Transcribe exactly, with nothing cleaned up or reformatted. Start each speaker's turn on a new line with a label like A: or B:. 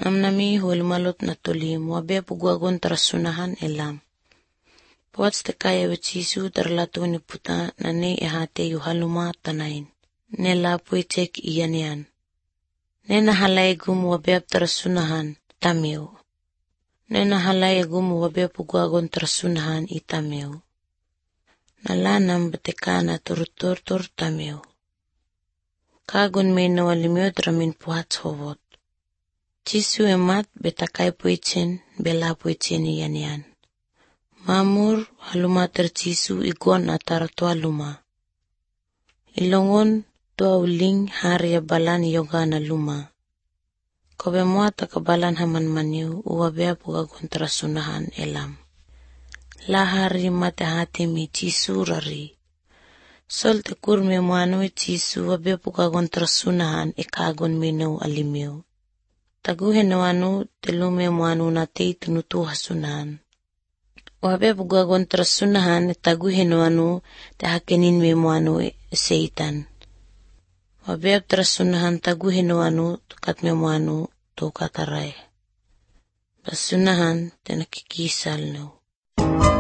A: Amnami hulmalot na tulim, wabe pugwagon tarasunahan elam. Puwats te kaya wichisu tarlatu ni puta na ne ehate yuhaluma tanain. Ne lapui cek iyan yan. Ne nahalay gum wabe tarasunahan tameo. Ne nahalay gum wabe pugwagon tarasunahan itameo. Nalanam batekana turtur-tur tameo. Kagun may nawalimyo dramin puhats hovot. Chisu emat betakay puichen bela puichen iyan yan. Mamur haluma terchisu igon atartua luma. Ilongon tua uling hari balan yoga na luma. Kobe mua takabalan haman maniu uwabea pugagon tarasunahan elam. Lahari matahati mi chisu rari. Sol te kurme muanu chisu wabea pugagon tarasunahan ikagon minau alimyo. Taguhin nawanu telume muanu na te tunutu hasunahan. Wabe pugwagon tarasunahan taguhin nawanu te hakenin me muanu seitan. Wabe tarasunahan taguhin nawanu tukat me muanu to kataray. Basunahan te nakikisal no.